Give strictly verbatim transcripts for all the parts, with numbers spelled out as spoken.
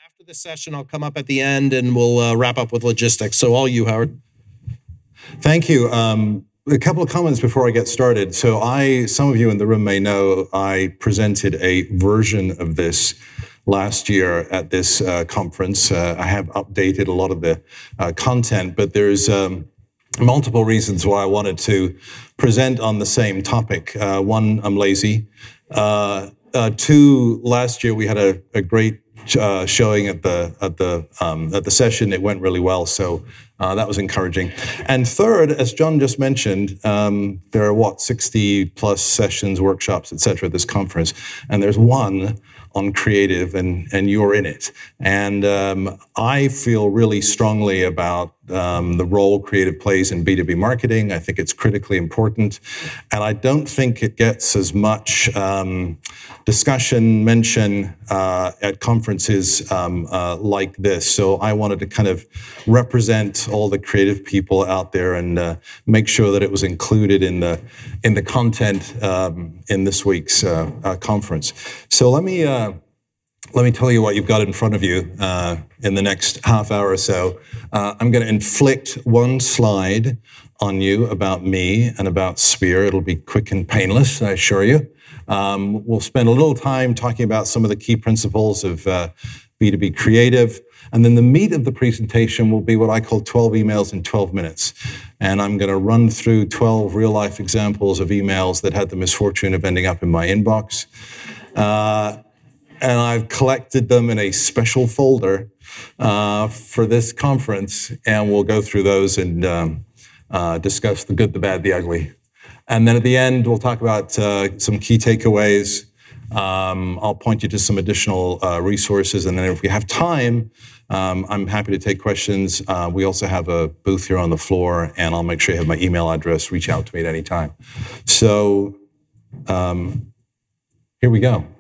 After this session, I'll come up at the end and we'll uh, wrap up with logistics. So all you, Howard. Thank you. Um, a couple of comments before I get started. So I, some of you in the room may know, I presented a version of this last year at this uh, conference. Uh, I have updated a lot of the uh, content, but there's um, multiple reasons why I wanted to present on the same topic. Uh, one, I'm lazy. Uh, uh, two, last year we had a, a great uh, showing at the at the um, at the session. It went really well, so uh, that was encouraging. And third, as John just mentioned, um, there are what sixty plus sessions, workshops, et cetera at this conference, and there's one on creative, and and you're in it. And um, I feel really strongly about um, the role creative plays in B two B marketing. I think it's critically important, and I don't think it gets as much um, discussion, mention uh, at conferences um, uh, like this. So I wanted to kind of represent all the creative people out there and uh, make sure that it was included in the in the content um, in this week's uh, uh, conference. So let me. Uh, Let me tell you what you've got in front of you uh, in the next half hour or so. Uh, I'm going to inflict one slide on you about me and about Spear. It'll be quick and painless, I assure you. Um, we'll spend a little time talking about some of the key principles of uh, B two B creative. And then the meat of the presentation will be what I call twelve emails in twelve minutes. And I'm going to run through twelve real-life examples of emails that had the misfortune of ending up in my inbox. Uh, And I've collected them in a special folder uh, for this conference, and we'll go through those and um, uh, discuss the good, the bad, the ugly. And then at the end, we'll talk about uh, some key takeaways. Um, I'll point you to some additional uh, resources, and then if we have time, um, I'm happy to take questions. Uh, we also have a booth here on the floor, and I'll make sure you have my email address. Reach out to me at any time. So um, here we go.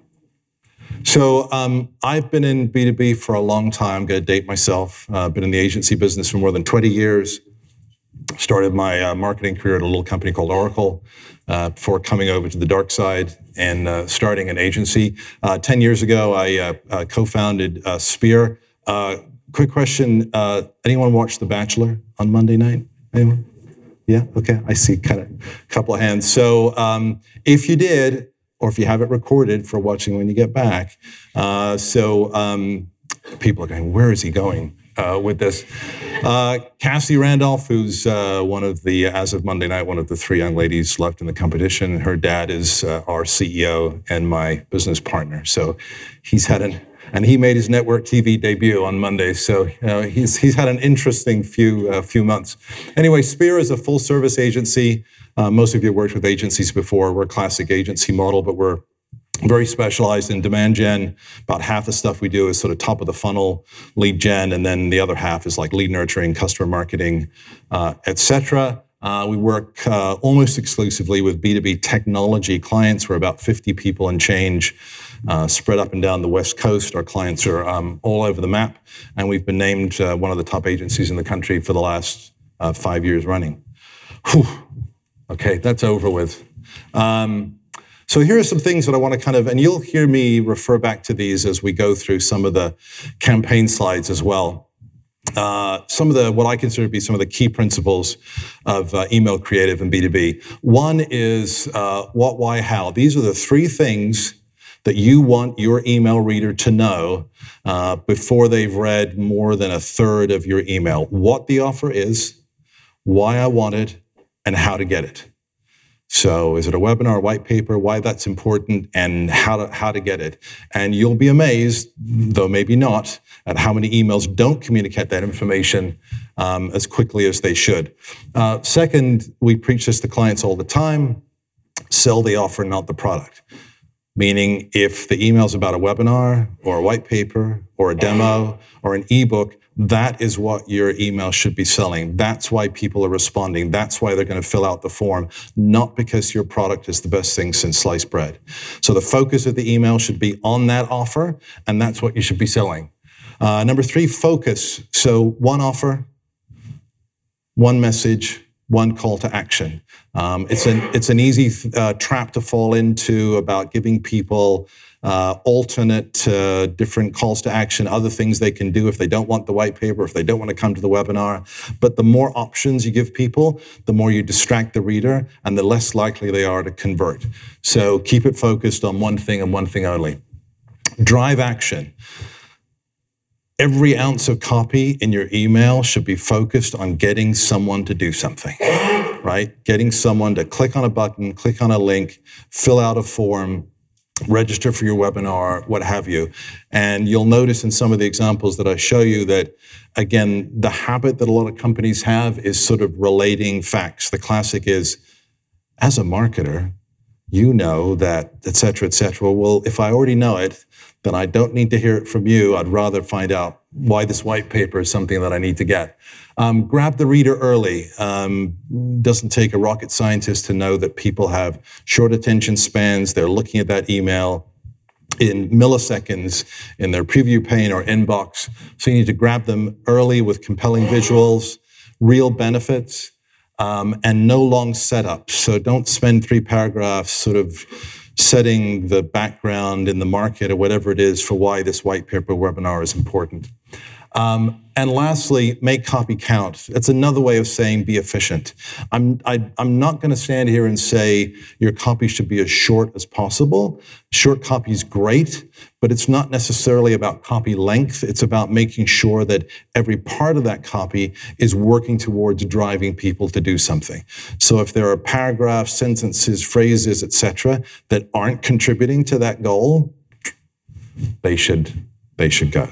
So um, I've been in B two B for a long time. I'm going to date myself. I've uh, been in the agency business for more than twenty years. Started my uh, marketing career at a little company called Oracle uh, before coming over to the dark side and uh, starting an agency. Uh, ten years ago, I uh, uh, co-founded uh, Spear. Uh, quick question, uh, anyone watch The Bachelor on Monday night? Anyone? Yeah, okay, I see kind of a couple of hands. So um, if you did, or if you have it recorded for watching when you get back. Uh, so um, people are going, where is he going uh, with this? Uh, Cassie Randolph, who's uh, one of the, as of Monday night, one of the three young ladies left in the competition. Her dad is uh, our C E O and my business partner. So he's had an, and he made his network T V debut on Monday. So uh, he's he's had an interesting few uh, few months. Anyway, Spear is a full service agency. Uh, most of you have worked with agencies before. We're a classic agency model, but we're very specialized in demand gen. About half the stuff we do is sort of top of the funnel lead gen, and then the other half is like lead nurturing, customer marketing, uh, et cetera. Uh, we work uh, almost exclusively with B two B technology clients. We're about fifty people and change, uh, spread up and down the West Coast. Our clients are um, all over the map, and we've been named uh, one of the top agencies in the country for the last uh, five years running. Whew. Okay, that's over with. Um, so here are some things that I want to kind of, and you'll hear me refer back to these as we go through some of the campaign slides as well. Uh, some of the, what I consider to be some of the key principles of uh, email creative and B two B. One is uh, what, why, how. These are the three things that you want your email reader to know uh, before they've read more than a third of your email. What the offer is, why I want it, and how to get it. So is it a webinar, a white paper, why that's important, and how to, how to get it. And you'll be amazed, though maybe not, at how many emails don't communicate that information um, as quickly as they should. Uh, second, we preach this to clients all the time, sell the offer, not the product. Meaning if the email's about a webinar or a white paper or a demo or an ebook, that is what your email should be selling. That's why people are responding. That's why they're going to fill out the form, not because your product is the best thing since sliced bread. So the focus of the email should be on that offer, and that's what you should be selling. Uh, number three, focus. So one offer, one message, one call to action. Um, it's an it's an easy uh, trap to fall into about giving people uh, alternate uh, different calls to action, other things they can do if they don't want the white paper, if they don't want to come to the webinar. But the more options you give people, the more you distract the reader and the less likely they are to convert. So keep it focused on one thing and one thing only. Drive action. Every ounce of copy in your email should be focused on getting someone to do something, right? Getting someone to click on a button, click on a link, fill out a form, register for your webinar, what have you. And you'll notice in some of the examples that I show you that, again, the habit that a lot of companies have is sort of relating facts. The classic is, as a marketer, you know that, et cetera, et cetera. Well, if I already know it, then I don't need to hear it from you. I'd rather find out why this white paper is something that I need to get. Um, grab the reader early. Um, doesn't take a rocket scientist to know that people have short attention spans. They're looking at that email in milliseconds in their preview pane or inbox. So you need to grab them early with compelling visuals, real benefits, um, and no long setups. So don't spend three paragraphs sort of setting the background in the market or whatever it is for why this white paper webinar is important. Um, and lastly, make copy count. That's another way of saying be efficient. I'm, I, I'm not going to stand here and say your copy should be as short as possible. Short copy is great, but it's not necessarily about copy length. It's about making sure that every part of that copy is working towards driving people to do something. So if there are paragraphs, sentences, phrases, et cetera, that aren't contributing to that goal, they should, they should go.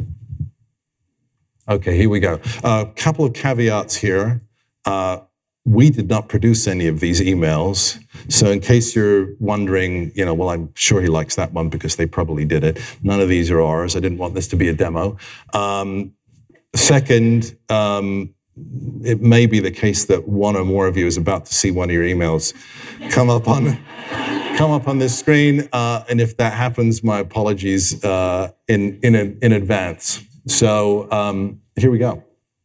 Okay, here we go. A uh, couple of caveats here. Uh, we did not produce any of these emails. So in case you're wondering, you know, well, I'm sure he likes that one because they probably did it. None of these are ours. I didn't want this to be a demo. Um, second, um, it may be the case that one or more of you is about to see one of your emails come up on come up on this screen. Uh, and if that happens, my apologies uh, in, in, in advance. So um, here we go.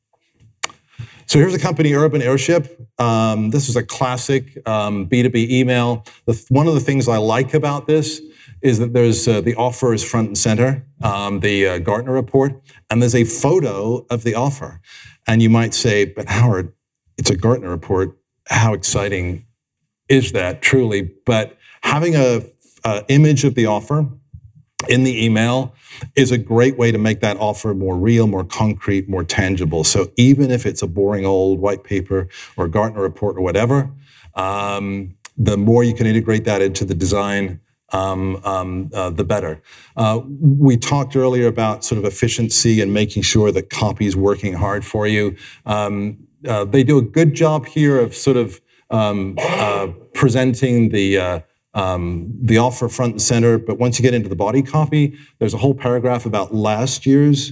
So here's the company, Urban Airship. Um, this is a classic um, B two B email. The, one of the things I like about this is that there's uh, the offer is front and center, um, the uh, Gartner report, and there's a photo of the offer. And you might say, but Howard, it's a Gartner report. How exciting is that, truly? But having a, a image of the offer in the email is a great way to make that offer more real, more concrete, more tangible. So even if it's a boring old white paper or Gartner report or whatever, um, the more you can integrate that into the design, um, um, uh, the better. Uh, we talked earlier about sort of efficiency and making sure that copy is working hard for you. Um, uh, they do a good job here of sort of um, uh, presenting the uh, Um, the offer front and center, but once you get into the body copy, there's a whole paragraph about last year's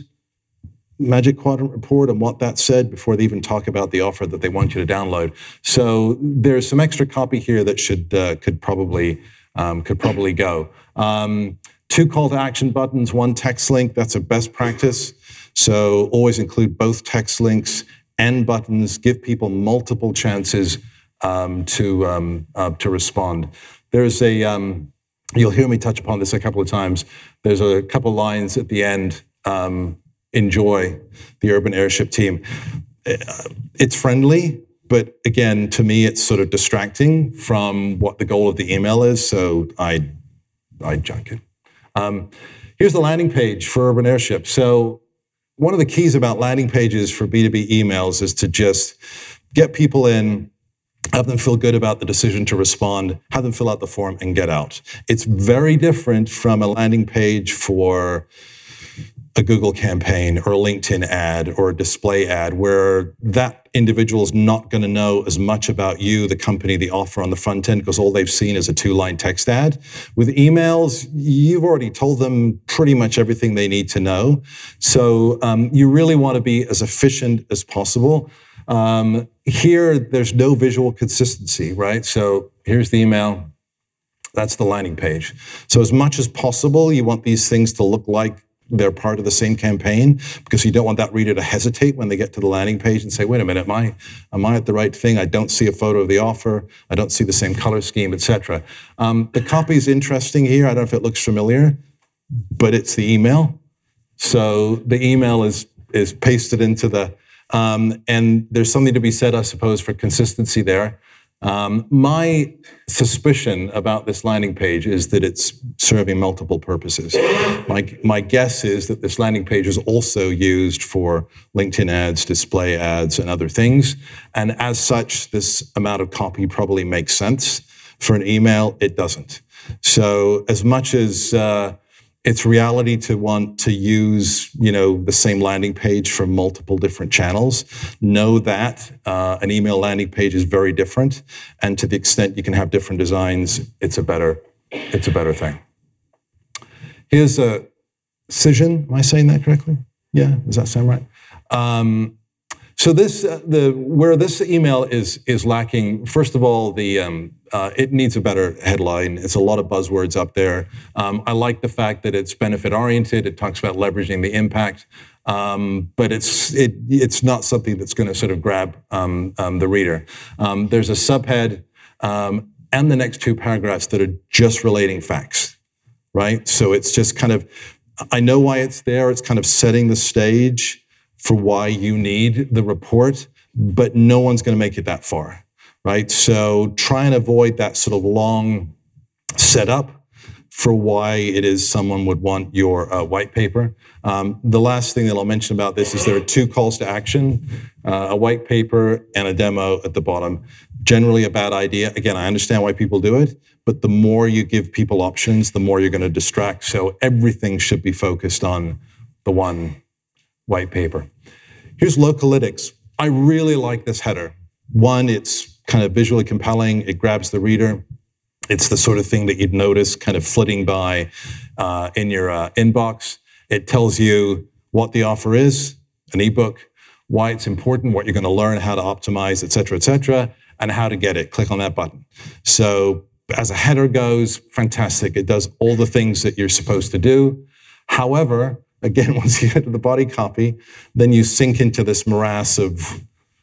Magic Quadrant report and what that said before they even talk about the offer that they want you to download. So there's some extra copy here that should uh, could probably um, could probably go. Um, two call to action buttons, one text link. That's a best practice. So always include both text links and buttons. Give people multiple chances um, to um, uh, to respond. There's a, um, you'll hear me touch upon this a couple of times. There's a couple of lines at the end. Um, enjoy the Urban Airship team. It's friendly, but again, to me, it's sort of distracting from what the goal of the email is. So I, I junk it. Um, here's the landing page for Urban Airship. So one of the keys about landing pages for B two B emails is to just get people in, have them feel good about the decision to respond, have them fill out the form and get out. It's very different from a landing page for a Google campaign or a LinkedIn ad or a display ad where that individual is not going to know as much about you, the company, the offer on the front end because all they've seen is a two-line text ad. With emails, you've already told them pretty much everything they need to know. So um, you really want to be as efficient as possible. Um, here, there's no visual consistency, right? So here's the email. That's the landing page. So as much as possible, you want these things to look like they're part of the same campaign, because you don't want that reader to hesitate when they get to the landing page and say, wait a minute, am I, am I at the right thing? I don't see a photo of the offer. I don't see the same color scheme, et cetera. Um, the copy is interesting here. I don't know if it looks familiar, but it's the email. So the email is, is pasted into the, um, and there's something to be said, I suppose, for consistency there. Um, my suspicion about this landing page is that it's serving multiple purposes. My, my guess is that this landing page is also used for LinkedIn ads, display ads, and other things. And as such, this amount of copy probably makes sense. For an email, it doesn't. So as much as uh, it's reality to want to use, you know, the same landing page for multiple different channels, know that uh, an email landing page is very different, and to the extent you can have different designs, it's a better, it's a better thing. Here's a Cision. Am I saying that correctly? Yeah, does that sound right? Um, so this, uh, the where this email is is lacking. First of all, the um, uh, it needs a better headline. It's a lot of buzzwords up there. Um, I like the fact that it's benefit oriented. It talks about leveraging the impact, um, but it's it it's not something that's going to sort of grab um, um, the reader. Um, there's a subhead um, and the next two paragraphs that are just relating facts, right? So it's just kind of, I know why it's there. It's kind of setting the stage for why you need the report, but no one's going to make it that far, right? So try and avoid that sort of long setup for why it is someone would want your uh, white paper. Um, the last thing that I'll mention about this is there are two calls to action, uh, a white paper and a demo at the bottom. Generally a bad idea. Again, I understand why people do it, but the more you give people options, the more you're going to distract. So everything should be focused on the one white paper. Here's Localytics. I really like this header. One, it's kind of visually compelling. It grabs the reader. It's the sort of thing that you'd notice kind of flitting by uh, in your uh, inbox. It tells you what the offer is, an ebook, why it's important, what you're going to learn, how to optimize, et cetera, et cetera, and how to get it. Click on that button. So as a header goes, fantastic. It does all the things that you're supposed to do. However, again, once you get to the body copy, then you sink into this morass of,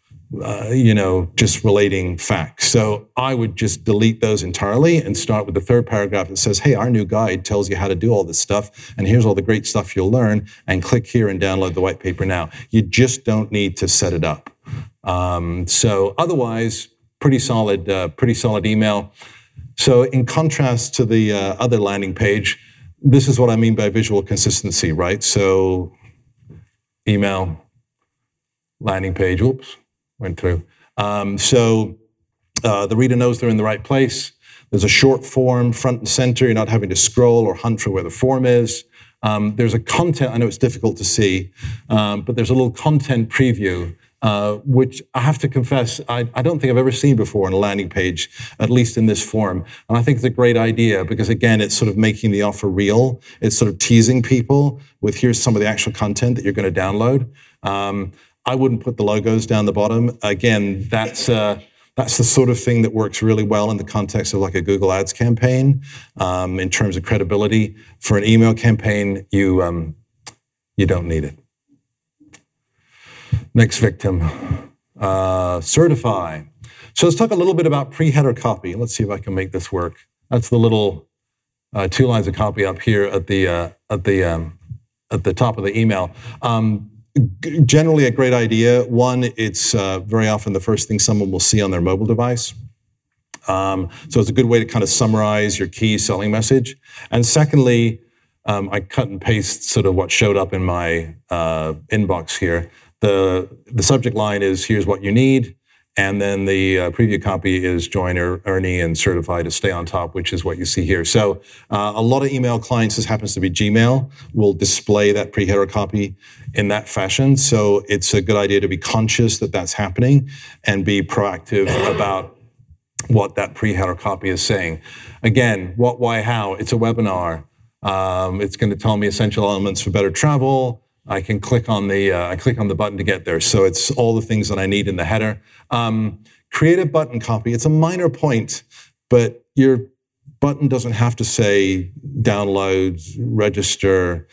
uh, you know, just relating facts. So I would just delete those entirely and start with the third paragraph that says, hey, our new guide tells you how to do all this stuff, and here's all the great stuff you'll learn, and click here and download the white paper now. You just don't need to set it up. Um, so otherwise, pretty solid, uh, pretty solid email. So in contrast to the uh, other landing page, this is what I mean by visual consistency, right? So email, landing page, oops, went through. Um, so uh, the reader knows they're in the right place. There's a short form, front and center. You're not having to scroll or hunt for where the form is. Um, there's a content, I know it's difficult to see, um, but there's a little content preview Uh, which I have to confess, I, I don't think I've ever seen before on a landing page, at least in this form. And I think it's a great idea because, again, it's sort of making the offer real. It's sort of teasing people with here's some of the actual content that you're going to download. Um, I wouldn't put the logos down the bottom. Again, that's uh, that's the sort of thing that works really well in the context of like a Google Ads campaign um, in terms of credibility. For an email campaign, you um, you don't need it. Next victim, uh, Certify. So let's talk a little bit about pre-header copy. Let's see if I can make this work. That's the little uh, two lines of copy up here at the uh, at the um, at the top of the email. Um, g- generally, a great idea. One, it's uh, very often the first thing someone will see on their mobile device. Um, so it's a good way to kind of summarize your key selling message. And secondly, um, I cut and paste sort of what showed up in my uh, inbox here. The, the subject line is, here's what you need. And then the uh, preview copy is join er, Ernie and Certify to stay on top, which is what you see here. So uh, a lot of email clients, this happens to be Gmail, will display that pre-header copy in that fashion. So it's a good idea to be conscious that that's happening and be proactive about what that pre-header copy is saying. Again, what, why, how? It's a webinar. Um, it's going to tell me essential elements for better travel. I can click on the uh, I click on the button to get there. So it's all the things that I need in the header. Um, create a button copy. It's a minor point, but your button doesn't have to say download, register,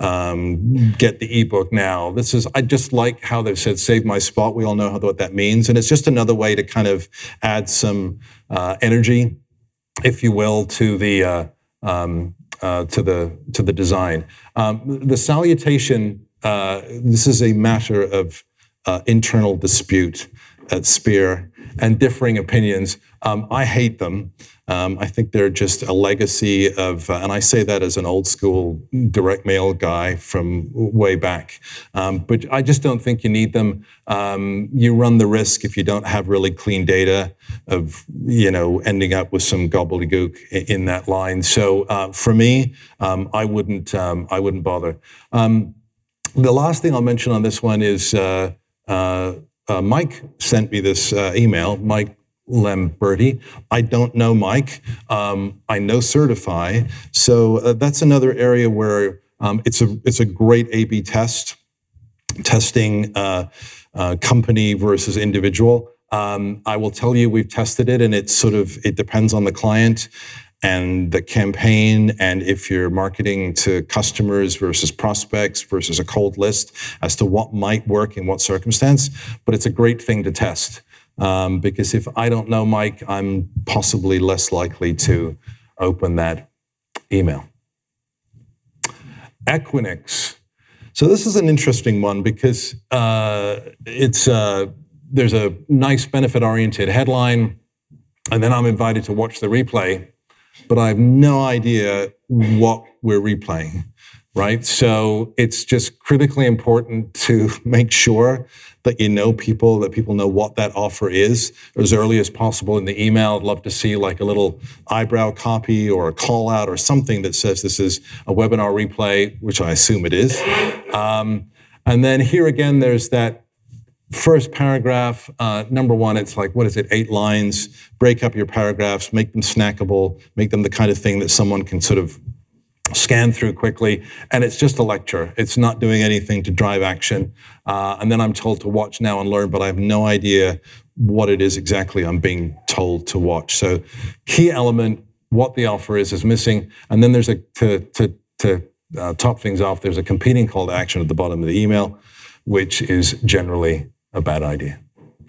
um, get the ebook now. This is, I just like how they've said, save my spot. We all know how, what that means. And it's just another way to kind of add some uh, energy, if you will, to the, uh, um, uh, to the, to the design. Um, the salutation, uh, this is a matter of uh, internal dispute at Spear and differing opinions. Um, I hate them. Um, I think they're just a legacy of, uh, and I say that as an old school direct mail guy from way back. Um, but I just don't think you need them. Um, you run the risk if you don't have really clean data of, you know, ending up with some gobbledygook in, in that line. So uh, for me, um, I wouldn't, um, I wouldn't bother. Um, the last thing I'll mention on this one is uh, uh, uh, Mike sent me this uh, email. Mike Lamberti. I don't know Mike. Um, I know Certify. So uh, that's another area where um, it's a it's a great A B test, testing uh, uh, company versus individual. Um, I will tell you, we've tested it, and it's sort of it depends on the client and the campaign, and if you're marketing to customers versus prospects versus a cold list, as to what might work in what circumstance. But it's a great thing to test. Um, because if I don't know Mike, I'm possibly less likely to open that email. Equinix. So this is an interesting one because uh, it's uh, there's a nice benefit-oriented headline, and then I'm invited to watch the replay, but I have no idea what we're replaying, right? So it's just critically important to make sure that you know people, that people know what that offer is as early as possible in the email. I'd love to see like a little eyebrow copy or a call out or something that says this is a webinar replay, which I assume it is. Um, and then here again, there's that first paragraph. Uh, number one, it's like, what is it, eight lines. Break up your paragraphs, make them snackable, make them the kind of thing that someone can sort of scan through quickly, and it's just a lecture. It's not doing anything to drive action. Uh, and then I'm told to watch now and learn, but I have no idea what it is exactly I'm being told to watch. So key element, what the offer is, is missing. And then there's a, to, to, to uh, top things off, there's a competing call to action at the bottom of the email, which is generally a bad idea.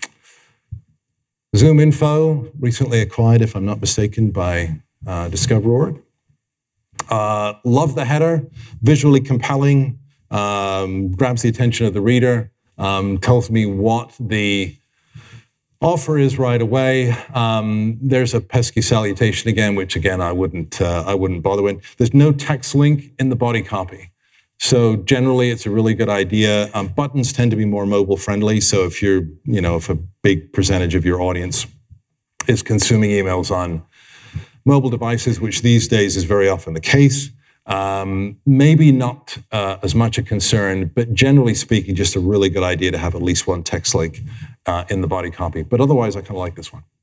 Zoom Info, recently acquired, if I'm not mistaken, by uh, DiscoverOrg. Uh, love the header, visually compelling, um, grabs the attention of the reader, um, tells me what the offer is right away. Um, there's a pesky salutation again, which again I wouldn't uh, I wouldn't bother with. There's no text link in the body copy, so generally it's a really good idea. Um, buttons tend to be more mobile friendly, so if you're you know if a big percentage of your audience is consuming emails on mobile devices, which these days is very often the case. Um, maybe not uh, as much a concern, but generally speaking, just a really good idea to have at least one text link uh, in the body copy. But otherwise, I kind of like this one.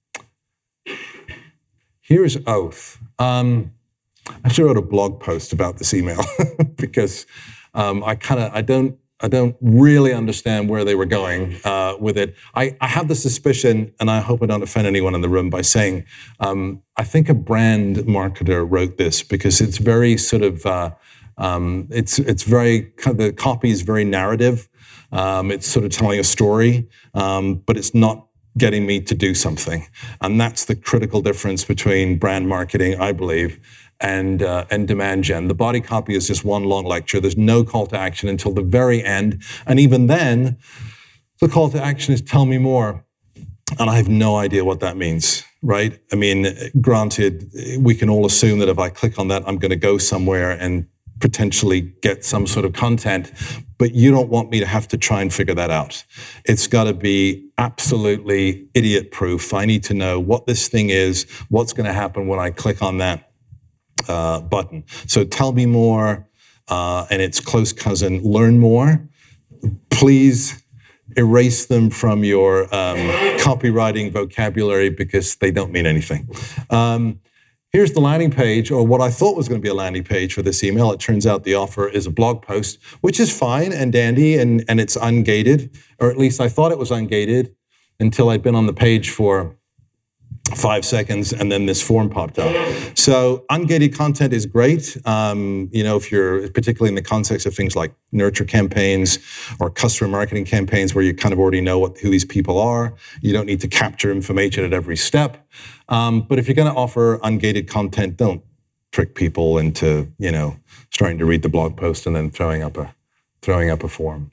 Here's Oath. Um, I actually wrote a blog post about this email because um, I kind of I don't. I don't really understand where they were going uh, with it. I, I have the suspicion, and I hope I don't offend anyone in the room by saying, um, I think a brand marketer wrote this because it's very sort of, uh, um, it's it's very, the copy is very narrative. Um, it's sort of telling a story, um, but it's not getting me to do something. And that's the critical difference between brand marketing, I believe, and uh, and demand gen. The body copy is just one long lecture. There's no call to action until the very end. And even then, the call to action is tell me more. And I have no idea what that means, right? I mean, granted, we can all assume that if I click on that, I'm going to go somewhere and potentially get some sort of content, but you don't want me to have to try and figure that out. It's got to be absolutely idiot proof. I need to know what this thing is, what's going to happen when I click on that Uh, button. So tell me more, uh, and its close cousin, learn more. Please erase them from your um, copywriting vocabulary because they don't mean anything. Um, here's the landing page, or what I thought was going to be a landing page for this email. It turns out the offer is a blog post, which is fine and dandy, and, and it's ungated, or at least I thought it was ungated until I'd been on the page for five seconds, and then this form popped up. So ungated content is great. Um, you know, if you're particularly in the context of things like nurture campaigns or customer marketing campaigns where you kind of already know what, who these people are, you don't need to capture information at every step. Um, but if you're going to offer ungated content, don't trick people into, you know, starting to read the blog post and then throwing up a throwing up a form.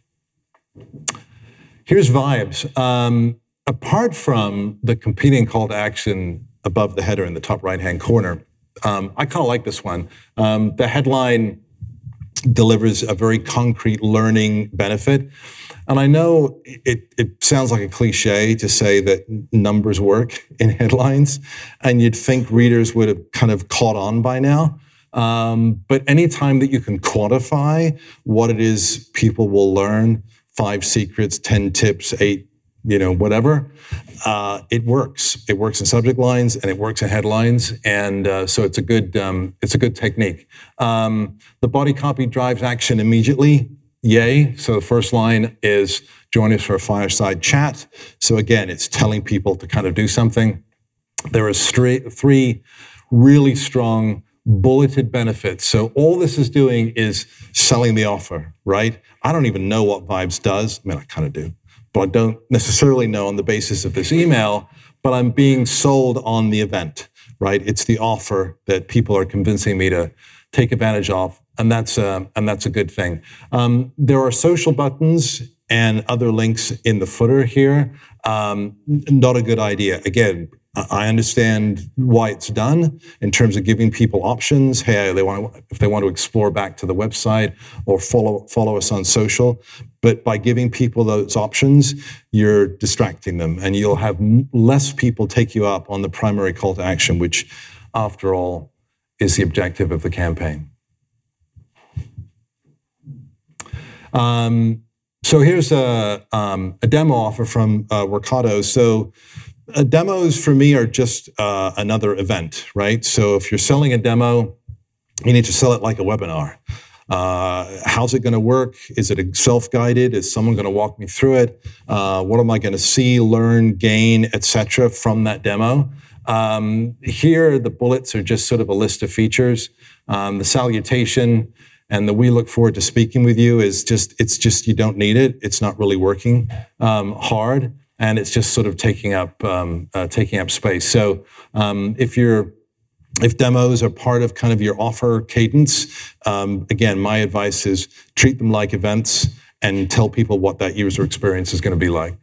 Here's Vibes. Um, Apart from the competing call to action above the header in the top right-hand corner, um, I kind of like this one. Um, the headline delivers a very concrete learning benefit. And I know it, it sounds like a cliche to say that numbers work in headlines, and you'd think readers would have kind of caught on by now. Um, but anytime that you can quantify what it is people will learn, five secrets, ten tips, eight you know, whatever, uh, it works. It works in subject lines and it works in headlines, and uh, so it's a good um, it's a good technique. Um, the body copy drives action immediately. Yay! So the first line is join us for a fireside chat. So again, it's telling people to kind of do something. There are three, three really strong bulleted benefits. So all this is doing is selling the offer, right? I don't even know what Vibes does. I mean, I kind of do. But I don't necessarily know on the basis of this email, but I'm being sold on the event, right? It's the offer that people are convincing me to take advantage of, and that's a, and that's a good thing. Um, there are social buttons and other links in the footer here. Um, not a good idea. Again, I understand why it's done in terms of giving people options. Hey, they want to, if they want to explore back to the website or follow follow us on social. But by giving people those options, you're distracting them, and you'll have less people take you up on the primary call to action, which, after all, is the objective of the campaign. Um, so here's a, um, a demo offer from uh, Workato. So. Uh, demos for me are just uh, another event, right? So if you're selling a demo, you need to sell it like a webinar. Uh, how's it going to work? Is it self-guided? Is someone going to walk me through it? Uh, what am I going to see, learn, gain, et cetera from that demo? Um, here, the bullets are just sort of a list of features. Um, the salutation and the we look forward to speaking with you is just, it's just, you don't need it. It's not really working um, hard. And it's just sort of taking up um, uh, taking up space. So um, if you're if demos are part of kind of your offer cadence, um, again, my advice is treat them like events and tell people what that user experience is going to be like.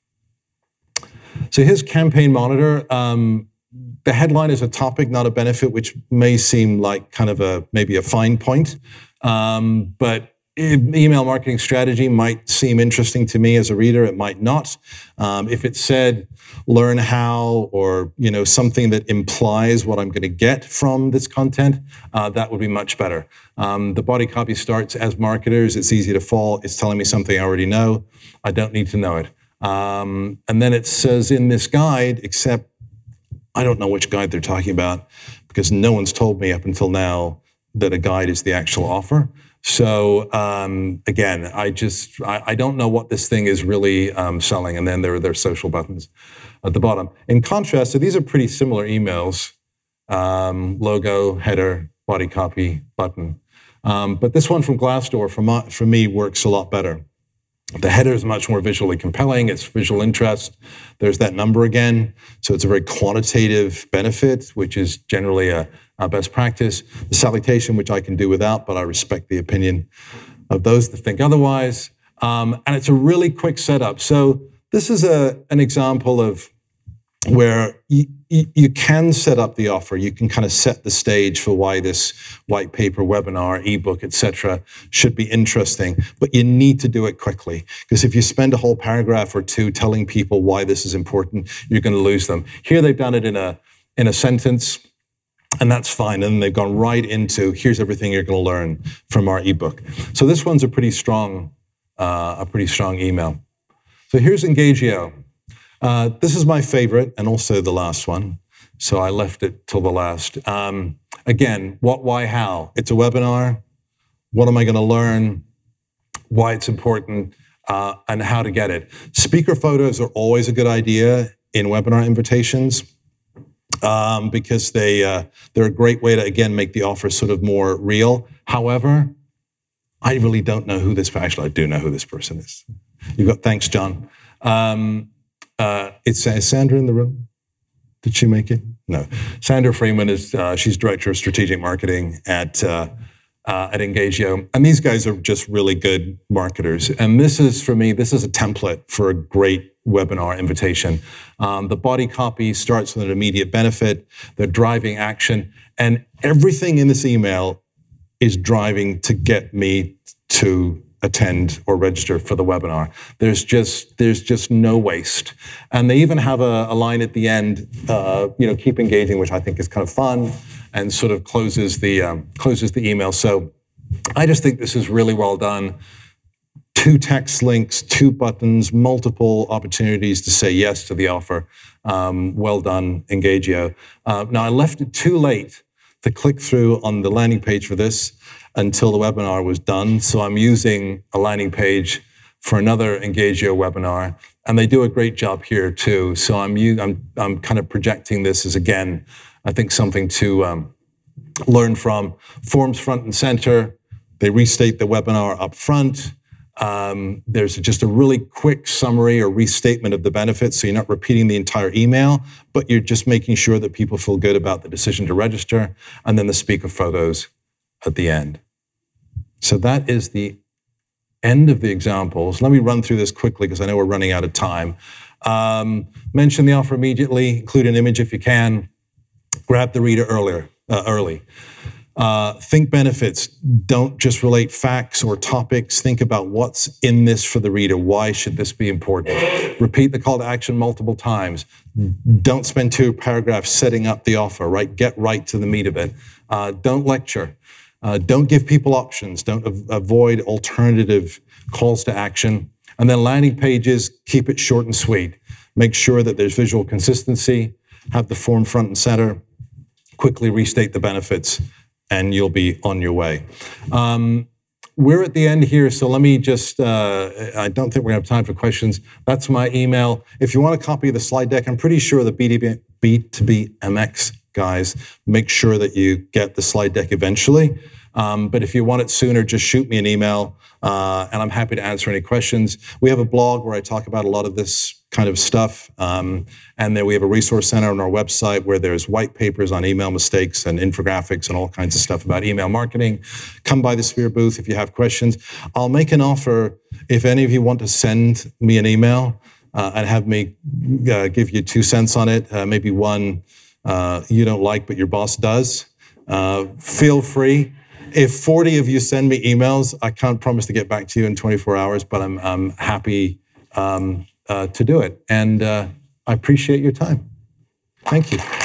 So here's Campaign Monitor. Um, the headline is a topic, not a benefit, which may seem like kind of a maybe a fine point, um, but email marketing strategy might seem interesting to me as a reader. It might not. Um, if it said, learn how, or you know something that implies what I'm going to get from this content, uh, that would be much better. Um, the body copy starts, as marketers, it's easy to fall. It's telling me something I already know. I don't need to know it. Um, and then it says in this guide, except I don't know which guide they're talking about, because no one's told me up until now that a guide is the actual offer. So um, again, I just, I, I don't know what this thing is really um, selling. And then there are their social buttons at the bottom. In contrast, so these are pretty similar emails, um, logo, header, body copy, button. Um, but this one from Glassdoor, for, my, for me, works a lot better. The header is much more visually compelling. It's visual interest. There's that number again. So it's a very quantitative benefit, which is generally a, a best practice. The salutation, which I can do without, but I respect the opinion of those that think otherwise. Um, and it's a really quick setup. So this is a, an example of where you, you, you can set up the offer. You can kind of set the stage for why this white paper, webinar, ebook, et cetera should be interesting, but you need to do it quickly, because if you spend a whole paragraph or two telling people why this is important, you're going to lose them. Here they've done it in a in a sentence, and that's fine. And they've gone right into, here's everything you're going to learn from our ebook. So this one's a pretty strong, uh, a pretty strong email. So here's Engagio. Uh, this is my favorite, and also the last one. So I left it till the last. Um, again, what, why, how? It's a webinar. What am I going to learn? Why it's important, uh, and how to get it. Speaker photos are always a good idea in webinar invitations. um, because they, uh, they're a great way to, again, make the offer sort of more real. However, I really don't know who this, actually, I do know who this person is. You've got, thanks, John. Um, uh, it's, is Sandra in the room? Did she make it? No. Sandra Freeman is, uh, she's Director of Strategic Marketing at, uh, uh, at Engagio. And these guys are just really good marketers. And this is, for me, this is a template for a great webinar invitation. Um, the body copy starts with an immediate benefit, the driving action, and everything in this email is driving to get me to attend or register for the webinar. There's just there's just no waste. And they even have a, a line at the end, uh, you know, keep engaging, which I think is kind of fun and sort of closes the um, closes the email. So I just think this is really well done. Two text links, two buttons, multiple opportunities to say yes to the offer. Um, well done, Engagio. Uh, now, I left it too late to click through on the landing page for this until the webinar was done. So I'm using a landing page for another Engagio webinar, and they do a great job here too. So I'm I'm I'm kind of projecting this as, again, I think something to um, learn from. Forms front and center. They restate the webinar up front. Um, there's just a really quick summary or restatement of the benefits, so you're not repeating the entire email, but you're just making sure that people feel good about the decision to register, and then the speaker photos at the end. So that is the end of the examples. Let me run through this quickly because I know we're running out of time. Um, mention the offer immediately, include an image if you can, grab the reader earlier, uh, early. Uh, think benefits. Don't just relate facts or topics. Think about what's in this for the reader. Why should this be important? Repeat the call to action multiple times. Don't spend two paragraphs setting up the offer, right? Get right to the meat of it. Uh, don't lecture. Uh, don't give people options. Don't av- avoid alternative calls to action. And then landing pages, keep it short and sweet. Make sure that there's visual consistency. Have the form front and center. Quickly restate the benefits, and you'll be on your way. Um, we're at the end here, so let me just, uh, I don't think we're gonna have time for questions. That's my email. If you want a copy of the slide deck, I'm pretty sure the B two B M X guys make sure that you get the slide deck eventually. Um, but if you want it sooner, just shoot me an email, uh, and I'm happy to answer any questions. We have a blog where I talk about a lot of this kind of stuff. Um, and then we have a resource center on our website where there's white papers on email mistakes and infographics and all kinds of stuff about email marketing. Come by the Sphere booth if you have questions. I'll make an offer if any of you want to send me an email uh, and have me uh, give you two cents on it, uh, maybe one uh, you don't like but your boss does. Uh, feel free. If forty of you send me emails, I can't promise to get back to you in twenty-four hours, but I'm, I'm happy um, uh, to do it. And uh, I appreciate your time. Thank you.